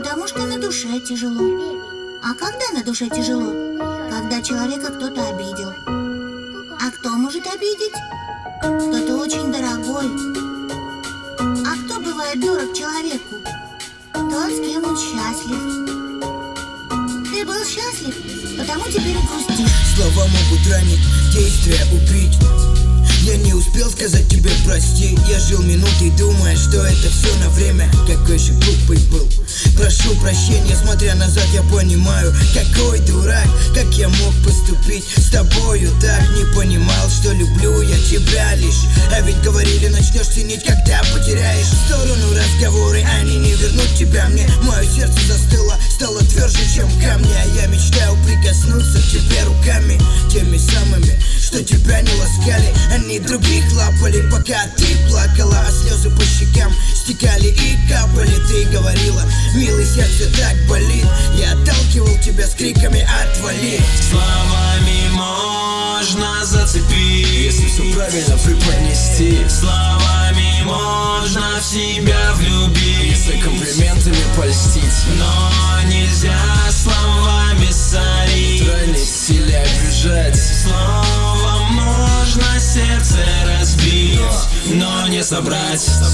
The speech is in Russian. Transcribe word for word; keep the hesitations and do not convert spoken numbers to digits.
Потому что на душе тяжело. А когда на душе тяжело? Когда человека кто-то обидел. А кто может обидеть? Кто-то очень дорогой. А кто бывает дорог человеку? Тот, с кем он счастлив. Ты был счастлив, потому теперь и грустишь. Слова могут ранить, действия убить. Я не успел сказать тебе прости. Я жил минутой, думая, что это все на время. Какой же глупый был. Прошу прощения, смотря назад, я понимаю, какой дурак, как я мог поступить с тобою так. Не понимал, что люблю я тебя лишь. А ведь говорили, начнешь ценить, когда потеряешь. В сторону разговоры, они не вернут тебя мне. Мое сердце застыло, стало тверже, чем камни. А я мечтаю прикоснуться к тебе руками, теми самыми, что тебя не ласкали. Они других лапали, пока ты плакала, а слезы по щекам стекали и капали. Ты говорила, милый, сердце так болит. Я отталкивал тебя с криками «отвали». Словами можно зацепить, если все правильно преподнести. Словами можно в себя влюбить, если комплиментами польстить. Но нельзя словами солить, ранить или обижать. Словом можно сердце разбить, но не собрать.